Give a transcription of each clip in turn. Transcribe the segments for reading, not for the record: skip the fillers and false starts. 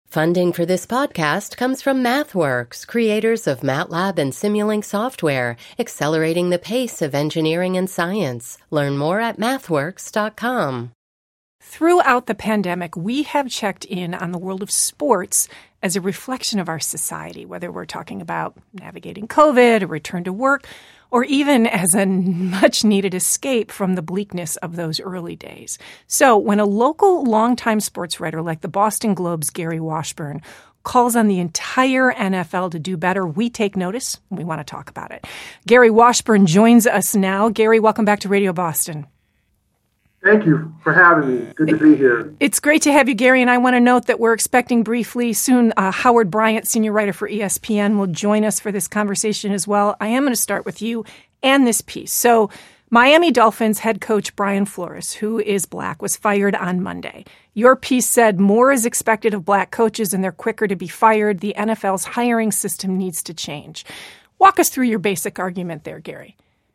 Funding for this podcast comes from MathWorks, creators of MATLAB and Simulink software, accelerating the pace of engineering and science. Learn more at mathworks.com. Throughout the pandemic, we have checked in on the world of sports as a reflection of our society, whether we're talking about navigating COVID, a return to work, or even as a much-needed escape from the bleakness of those early days. So when a local longtime sports writer like the Boston Globe's Gary Washburn calls on the entire NFL to do better, we take notice, and we want to talk about it. Gary Washburn joins us now. Gary, welcome back to Radio Boston. Thank you for having me. Good to be here. It's great to have you, Gary, and I want to note that we're expecting briefly soon Howard Bryant, senior writer for ESPN, will join us for this conversation as well. I am going to start with you and this piece. So Miami Dolphins head coach Brian Flores, who is black, was fired on Monday. Your piece said more is expected of black coaches and they're quicker to be fired. The NFL's hiring system needs to change. Walk us through your basic argument there, Gary.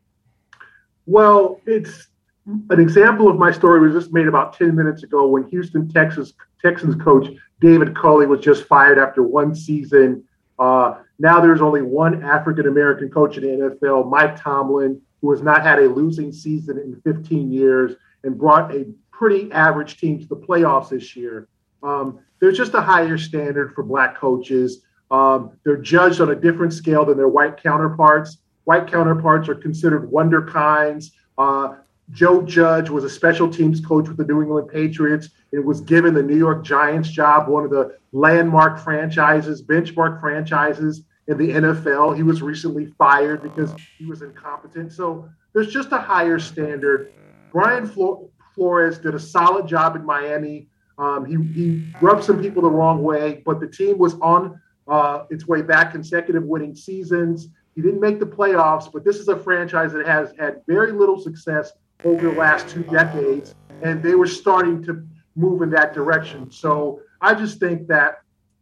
Well, it's an example of my story was just made about 10 minutes ago when Houston Texans coach David Culley was just fired after one season. Now there's only one African-American coach in the NFL, Mike Tomlin, who has not had a losing season in 15 years and brought a pretty average team to the playoffs this year. There's just a higher standard for black coaches. They're judged on a different scale than their white counterparts. White counterparts are considered wonderkinds. Joe Judge was a special teams coach with the New England Patriots. It was given the New York Giants job, one of the landmark franchises, benchmark franchises in the NFL. He was recently fired because he was incompetent. So there's just a higher standard. Brian Flores did a solid job in Miami. He rubbed some people the wrong way, but the team was on its way back, consecutive winning seasons. He didn't make the playoffs, but this is a franchise that has had very little success over the last 2 decades, and they were starting to move in that direction. So I just think that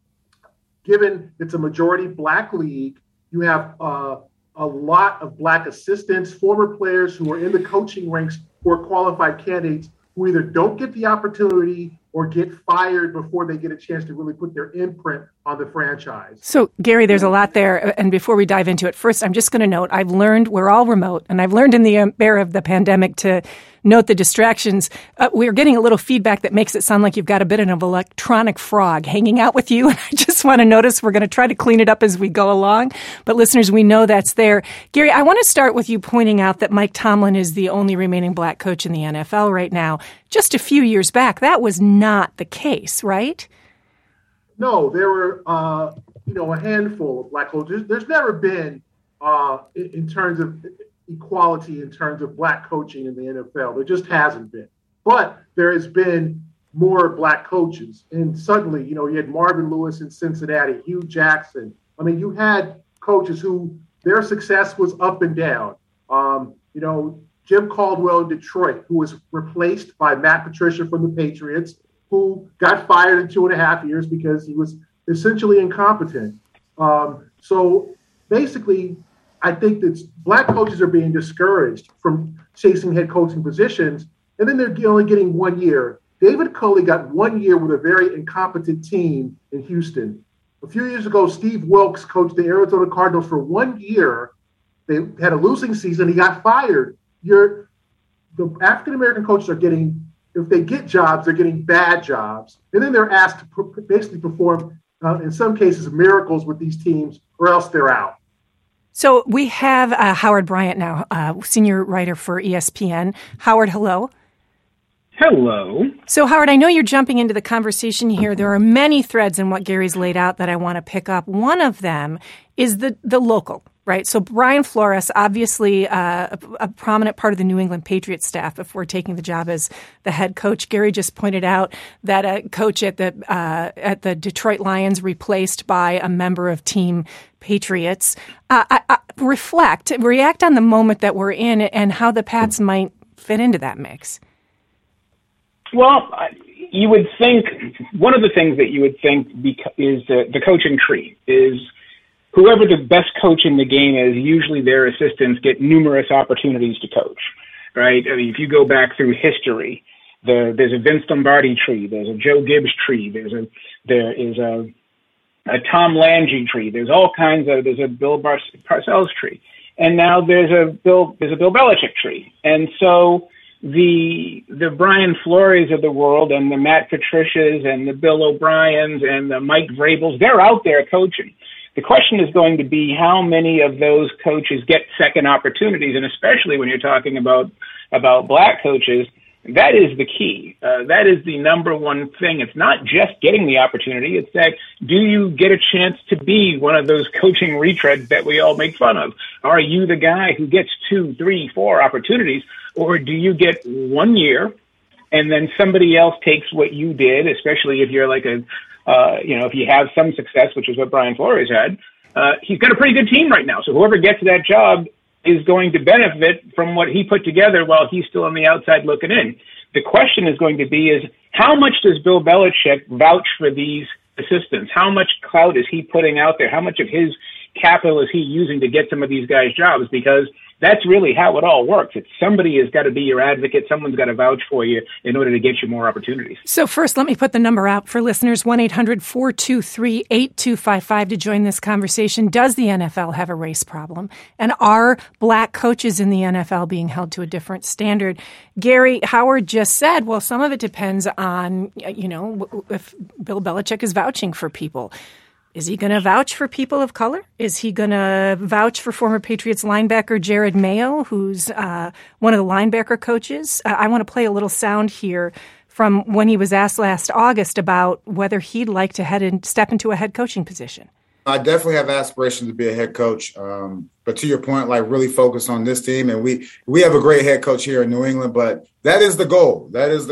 given it's a majority black league, you have a lot of black assistants, former players who are in the coaching ranks who are qualified candidates who either don't get the opportunity or get fired before they get a chance to really put their imprint on the franchise. So, Gary, there's a lot there. And before we dive into it, first, I'm just going to note, I've learned we're all remote, and I've learned in the era of the pandemic to note the distractions. We're getting a little feedback that makes it sound like you've got a bit of an electronic frog hanging out with you. And I just want to notice we're going to try to clean it up as we go along. But listeners, we know that's there. Gary, I want to start with you pointing out that Mike Tomlin is the only remaining black coach in the NFL right now. Just a few years back, that was not the case, right? No, there were, a handful of black coaches. There's never been, in terms of equality, in terms of black coaching in the NFL. There just hasn't been. But there has been more black coaches. And suddenly, you had Marvin Lewis in Cincinnati, Hugh Jackson. I mean, you had coaches who their success was up and down. Jim Caldwell in Detroit, who was replaced by Matt Patricia from the Patriots, who got fired in 2.5 years because he was essentially incompetent. So basically, I think that black coaches are being discouraged from chasing head coaching positions, and then they're only getting 1 year. David Culley got 1 year with a very incompetent team in Houston. A few years ago, Steve Wilkes coached the Arizona Cardinals for 1 year. They had a losing season. He got fired. The African-American coaches are getting, if they get jobs, they're getting bad jobs. And then they're asked to basically perform, in some cases, miracles with these teams, or else they're out. So we have Howard Bryant now, senior writer for ESPN. Howard, hello. Hello. So, Howard, I know you're jumping into the conversation here. There are many threads in what Gary's laid out that I want to pick up. One of them is the local, right? So Brian Flores, obviously a prominent part of the New England Patriots staff before taking the job as the head coach. Gary just pointed out that a coach at the Detroit Lions replaced by a member of Team Patriots. React on the moment that we're in and how the Pats might fit into that mix. Well, you would think one of the things that you would think is the coaching tree is whoever the best coach in the game is, usually their assistants get numerous opportunities to coach, right? I mean, if you go back through history, There's a Vince Lombardi tree. There's a Joe Gibbs tree. There is a Tom Landry tree. There's a Bill Parcells tree. And now there's a Bill Belichick tree. And so the Brian Flores of the world and the Matt Patricias and the Bill O'Briens and the Mike Vrabels, they're out there coaching. The question is going to be how many of those coaches get second opportunities, and especially when you're talking about black coaches, that is the key. That is the number one thing. It's not just getting the opportunity. It's that, do you get a chance to be one of those coaching retreads that we all make fun of? Are you the guy who gets 2, 3, 4 opportunities, or do you get 1 year and then somebody else takes what you did, especially if you're like if you have some success, which is what Brian Flores had. He's got a pretty good team right now. So whoever gets that job is going to benefit from what he put together while he's still on the outside looking in. The question is going to be is, how much does Bill Belichick vouch for these assistants? How much clout is he putting out there? How much of his capital is he using to get some of these guys jobs? Because that's really how it all works. It's somebody has got to be your advocate. Someone's got to vouch for you in order to get you more opportunities. So first, let me put the number out for listeners, 1-800-423-8255 to join this conversation. Does the NFL have a race problem? And are black coaches in the NFL being held to a different standard? Gary, Howard just said, well, some of it depends on, if Bill Belichick is vouching for people. Is he going to vouch for people of color? Is he going to vouch for former Patriots linebacker Jared Mayo, who's one of the linebacker coaches? I want to play a little sound here from when he was asked last August about whether he'd like to step into a head coaching position. I definitely have aspirations to be a head coach. But to your point, really focus on this team. And we have a great head coach here in New England, but that is the goal.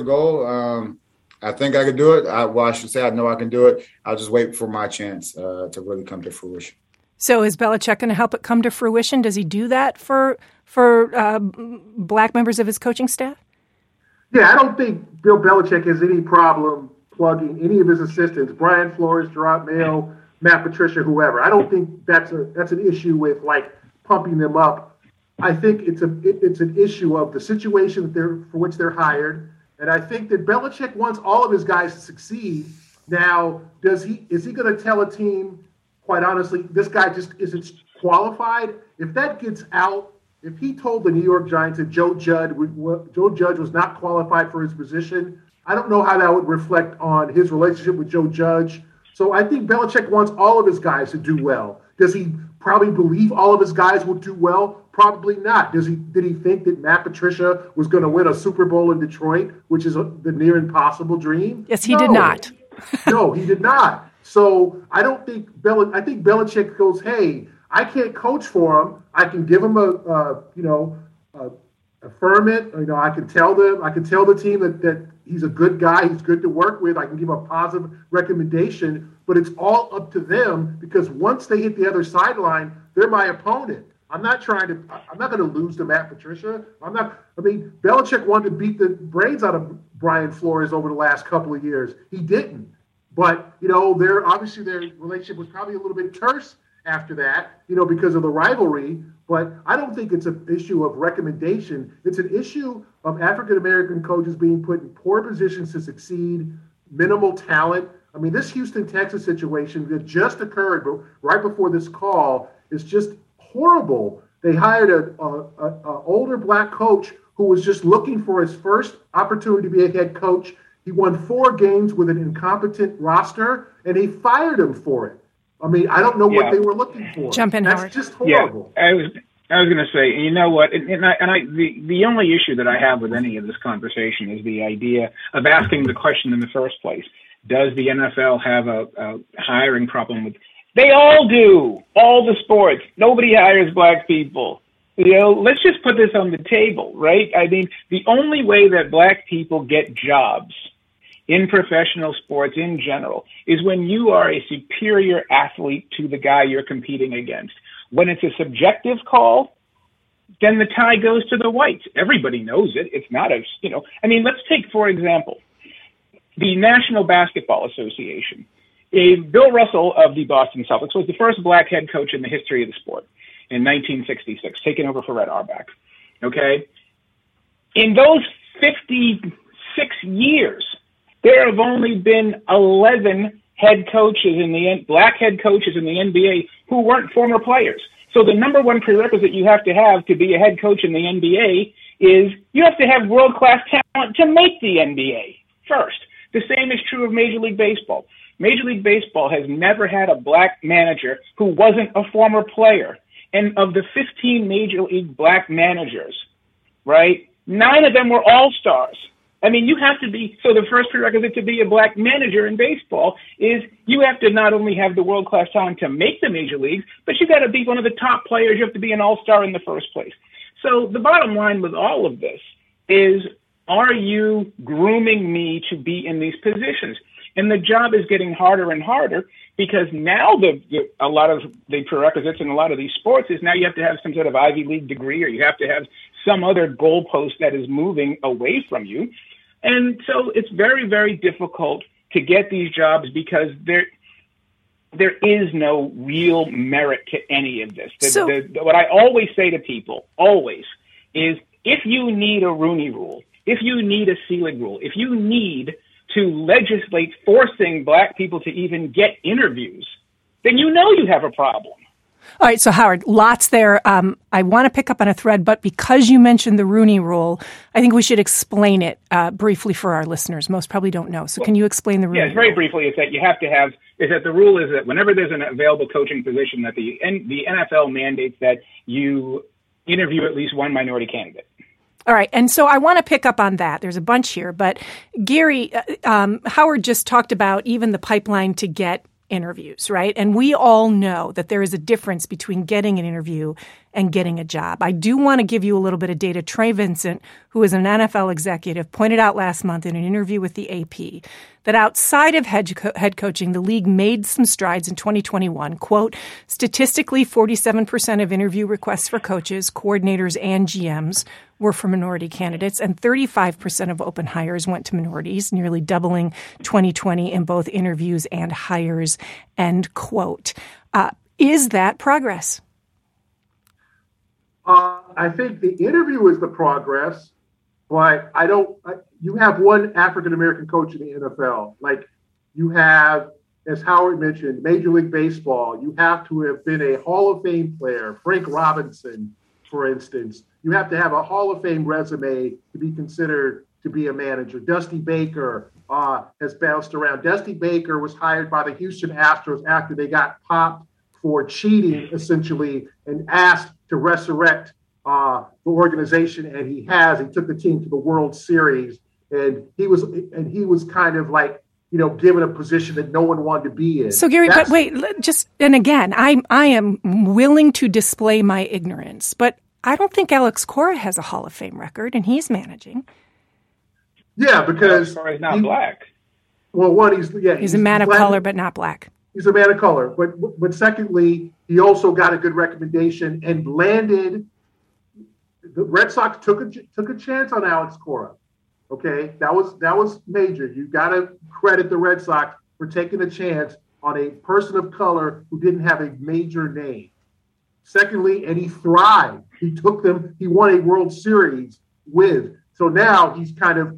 I think I could do it. I should say I know I can do it. I'll just wait for my chance to really come to fruition. So is Belichick going to help it come to fruition? Does he do that for black members of his coaching staff? Yeah, I don't think Bill Belichick has any problem plugging any of his assistants, Brian Flores, Gerard Mayo, Matt Patricia, whoever. I don't think that's an issue with pumping them up. I think it's an issue of the situation for which they're hired. And I think that Belichick wants all of his guys to succeed. Now, is he going to tell a team, quite honestly, this guy just isn't qualified? If that gets out, if he told the New York Giants that Joe Judge was not qualified for his position, I don't know how that would reflect on his relationship with Joe Judge. So I think Belichick wants all of his guys to do well. Does he probably believe all of his guys will do well? Probably not. Did he think that Matt Patricia was going to win a Super Bowl in Detroit, which is the near impossible dream? Yes, he did not. No, he did not. So I don't think I think Belichick goes, hey, I can't coach for him. I can give him affirm it. I can tell the team that he's a good guy. He's good to work with. I can give a positive recommendation, but it's all up to them because once they hit the other sideline, they're my opponent. I'm not going to lose to Matt Patricia. Belichick wanted to beat the brains out of Brian Flores over the last couple of years. He didn't. But, their relationship was probably a little bit terse after that, because of the rivalry. But I don't think it's an issue of recommendation. It's an issue of African-American coaches being put in poor positions to succeed, minimal talent. This Houston, Texas situation that just occurred right before this call is just horrible. They hired an older black coach who was just looking for his first opportunity to be a head coach. He won 4 games with an incompetent roster, and he fired him for it. I don't know what they were looking for. Jump in, Howard. That's just horrible. Yeah, I was going to say, you know what? The only issue that I have with any of this conversation is the idea of asking the question in the first place. Does the NFL have a hiring problem with? They all do. All the sports. Nobody hires black people. Let's just put this on the table, right? The only way that black people get jobs in professional sports in general is when you are a superior athlete to the guy you're competing against. When it's a subjective call, then the tie goes to the whites. Everybody knows it. It's not let's take, for example, the National Basketball Association. Bill Russell of the Boston Celtics was the first black head coach in the history of the sport in 1966, taking over for Red Auerbach. Okay? In those 50 6 years, there have only been 11 black head coaches in the NBA who weren't former players. So the number one prerequisite you have to be a head coach in the NBA is you have to have world-class talent to make the NBA first. The same is true of Major League Baseball. Major League Baseball has never had a black manager who wasn't a former player. And of the 15 Major League black managers, right, 9 of them were all-stars. I mean, you have to be, so the first prerequisite to be a black manager in baseball is you have to not only have the world-class talent to make the major leagues, but you got to be one of the top players. You have to be an all-star in the first place. So the bottom line with all of this is, are you grooming me to be in these positions? And the job is getting harder and harder because now a lot of the prerequisites in a lot of these sports is now you have to have some sort of Ivy League degree, or you have to have some other goalpost that is moving away from you. And so it's very, very difficult to get these jobs because there is no real merit to any of this. What I always say to people, always, is if you need a Rooney Rule, if you need a Selig Rule, if you need to legislate forcing black people to even get interviews, then you know you have a problem. All right, so Howard, lots there. I want to pick up on a thread, but because you mentioned the Rooney Rule, I think we should explain it briefly for our listeners. Most probably don't know. So can you explain the Rooney Rule? Yes, very briefly, it's that you have to have, the rule is that whenever there's an available coaching position, that the NFL mandates that you interview at least one minority candidate. All right. And so I want to pick up on that. There's a bunch here. But Gary, Howard just talked about even the pipeline to get interviews, right? And we all know that there is a difference between getting an interview and getting a job. I do want to give you a little bit of data. Trey Vincent, who is an NFL executive, pointed out last month in an interview with the AP that outside of head coaching, the league made some strides in 2021. Quote, statistically, 47% of interview requests for coaches, coordinators, and GMs were for minority candidates, and 35% of open hires went to minorities, nearly doubling 2020 in both interviews and hires, end quote. Is that progress? I think the interview is the progress, but you have one African-American coach in the NFL. Like you have, as Howard mentioned, Major League Baseball, you have to have been a Hall of Fame player. Frank Robinson, for instance, you have to have a Hall of Fame resume to be considered to be a manager. Dusty Baker has bounced around. Dusty Baker was hired by the Houston Astros after they got popped for cheating, essentially, and asked to resurrect the organization, and he has. He took the team to the World Series, and he was kind of like, given a position that no one wanted to be in. So Gary, but wait, and again, I am willing to display my ignorance, but I don't think Alex Cora has a Hall of Fame record, and he's managing. Yeah, because Alex Cora is not black. Well, one, he's a man of color, but not black. He's a man of color, but secondly, he also got a good recommendation and landed. The Red Sox took a chance on Alex Cora. Okay, that was major. You got to credit the Red Sox for taking a chance on a person of color who didn't have a major name. Secondly, and he thrived. He took them. He won a World Series with. So now he's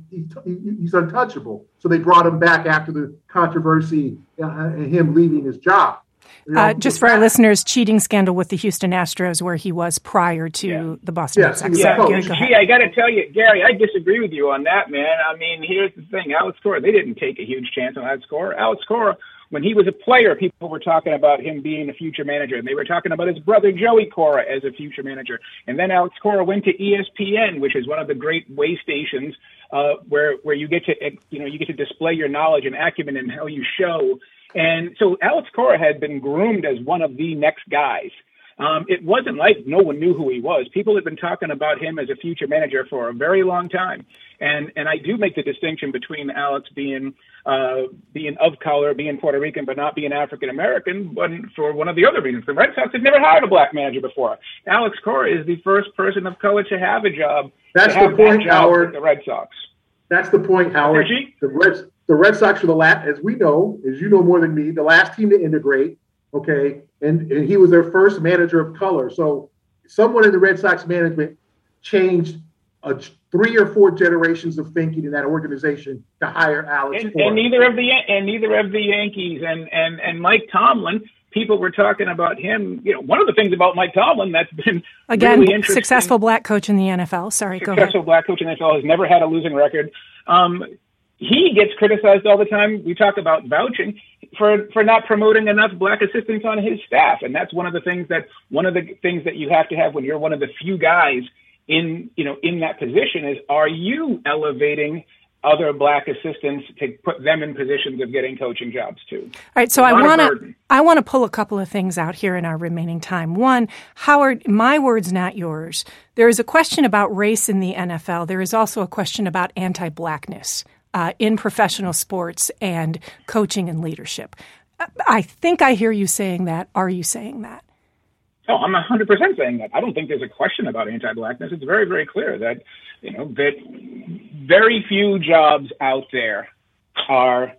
he's untouchable. So they brought him back after the controversy and him leaving his job. Just for our listeners, cheating scandal with the Houston Astros, where he was prior to the Boston Red Sox. Yeah. Gee, I got to tell you, Gary, I disagree with you on that, man. I mean, here's the thing. Alex Cora, they didn't take a huge chance on Alex Cora. Alex Cora, when he was a player, people were talking about him being a future manager, and they were talking about his brother Joey Cora as a future manager. And then Alex Cora went to ESPN, which is one of the great way stations where you get to display your knowledge and acumen and how you show. And so Alex Cora had been groomed as one of the next guys. It wasn't like no one knew who he was. People had been talking about him as a future manager for a very long time. And I do make the distinction between Alex being of color, being Puerto Rican, but not being African American, but for one of the other reasons. The Red Sox had never hired a black manager before. Alex Cora is the first person of color to have a job. That's the point, Howard. The Red Sox. That's the point, Howard. The Red Sox were the last, as we know, as you know more than me, the last team to integrate. Okay, and he was their first manager of color. So someone in the Red Sox management changed a 3 or 4 generations of thinking in that organization to hire Alex. And neither of the Yankees and Mike Tomlin. People were talking about him. One of the things about Mike Tomlin that's been again really interesting. Successful black coach in the NFL. Sorry, go ahead. Successful black coach in the NFL has never had a losing record. He gets criticized all the time. We talk about vouching for not promoting enough black assistants on his staff, and that's one of the things that you have to have when you're one of the few guys in that position is, are you elevating other black assistants to put them in positions of getting coaching jobs too? All right, so I want to pull a couple of things out here in our remaining time. One, Howard, my words, not yours. There is a question about race in the NFL. There is also a question about anti-blackness in professional sports and coaching and leadership. I think I hear you saying that. Are you saying that? Oh, I'm 100% saying that. I don't think there's a question about anti-blackness. It's very, very clear that, that very few jobs out there are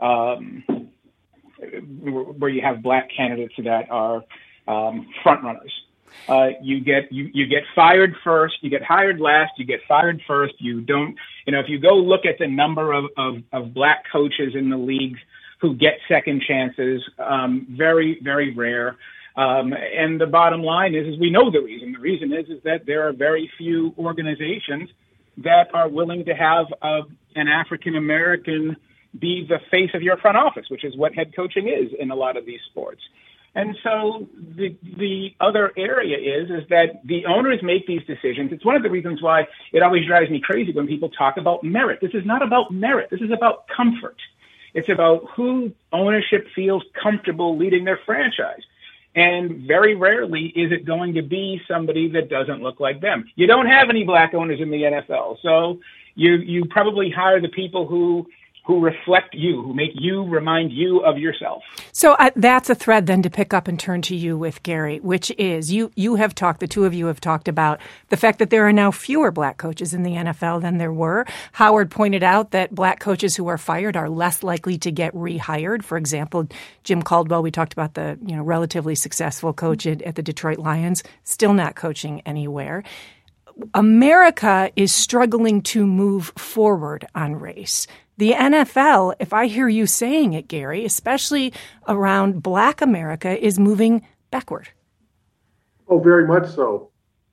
where you have black candidates that are front runners. You get fired first, you get hired last, you get fired first. You don't, if you go look at the number of black coaches in the league who get second chances, very, very rare. And the bottom line is we know the reason. The reason is that there are very few organizations that are willing to have an African American be the face of your front office, which is what head coaching is in a lot of these sports. And so the other area is that the owners make these decisions. It's one of the reasons why it always drives me crazy when people talk about merit. This is not about merit. This is about comfort. It's about who ownership feels comfortable leading their franchise. And very rarely is it going to be somebody that doesn't look like them. You don't have any black owners in the NFL, so you probably hire the people who reflect you, who make you remind you of yourself. So that's a thread then to pick up and turn to you with, Gary, which is you have talked, the two of you have talked about the fact that there are now fewer black coaches in the NFL than there were. Howard pointed out that black coaches who are fired are less likely to get rehired. For example, Jim Caldwell, we talked about the relatively successful coach at the Detroit Lions, still not coaching anywhere. America is struggling to move forward on race. The NFL, if I hear you saying it, Gary, especially around black America, is moving backward. Oh, very much so.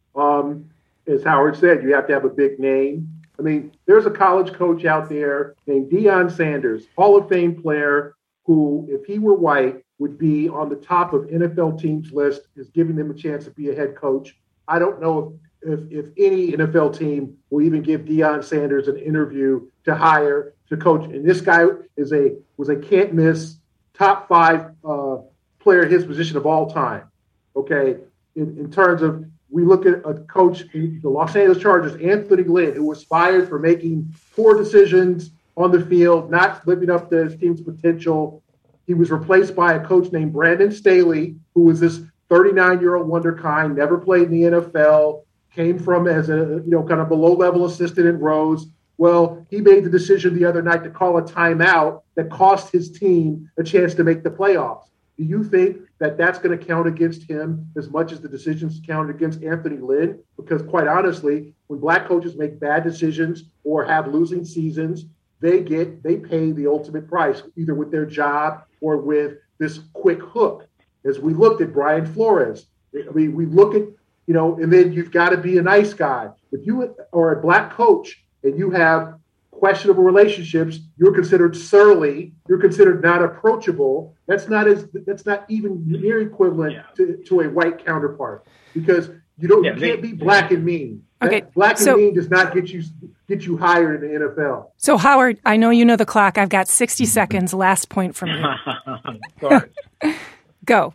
As Howard said, you have to have a big name. I mean, there's a college coach out there named Deion Sanders, Hall of Fame player, who, if he were white, would be on the top of NFL teams' list, is giving them a chance to be a head coach. I don't know if any NFL team will even give Deion Sanders an interview to hire to coach. And this guy was a can't miss top 5 player at his position of all time. Okay. In terms of, we look at a coach in the Los Angeles Chargers, Anthony Lynn, who was fired for making poor decisions on the field, not living up to his team's potential. He was replaced by a coach named Brandon Staley, who was this 39-year-old wonderkind, never played in the NFL, came from as a kind of a low-level assistant in Rose. Well, he made the decision the other night to call a timeout that cost his team a chance to make the playoffs. Do you think that that's going to count against him as much as the decisions counted against Anthony Lynn? Because quite honestly, when black coaches make bad decisions or have losing seasons, they pay the ultimate price, either with their job or with this quick hook. As we looked at Brian Flores, we look at, and then you've got to be a nice guy. If you are a black coach and you have questionable relationships, you're considered surly, you're considered not approachable. That's not even near equivalent to a white counterpart, because you can't be black and mean. Okay, black and mean does not get you hired in the NFL. So Howard, I know you know the clock. I've got 60 seconds. Last point from you. Go.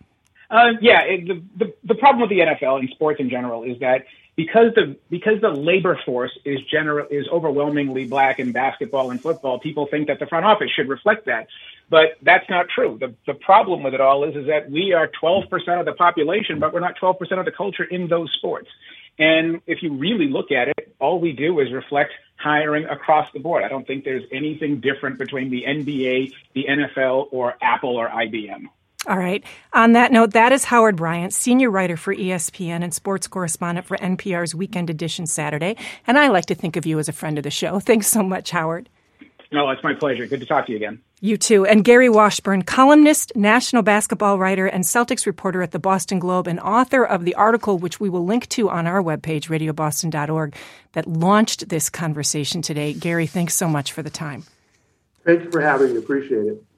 The problem with the NFL and sports in general is that because the labor force is overwhelmingly black in basketball and football, people think that the front office should reflect that. But that's not true. The problem with it all is that we are 12% of the population, but we're not 12% of the culture in those sports. And if you really look at it, all we do is reflect hiring across the board. I don't think there's anything different between the NBA, the NFL, or Apple or IBM. All right. On that note, that is Howard Bryant, senior writer for ESPN and sports correspondent for NPR's Weekend Edition Saturday. And I like to think of you as a friend of the show. Thanks so much, Howard. No, it's my pleasure. Good to talk to you again. You too. And Gary Washburn, columnist, national basketball writer, and Celtics reporter at the Boston Globe, and author of the article, which we will link to on our webpage, radioboston.org, that launched this conversation today. Gary, thanks so much for the time. Thank you for having me. Appreciate it.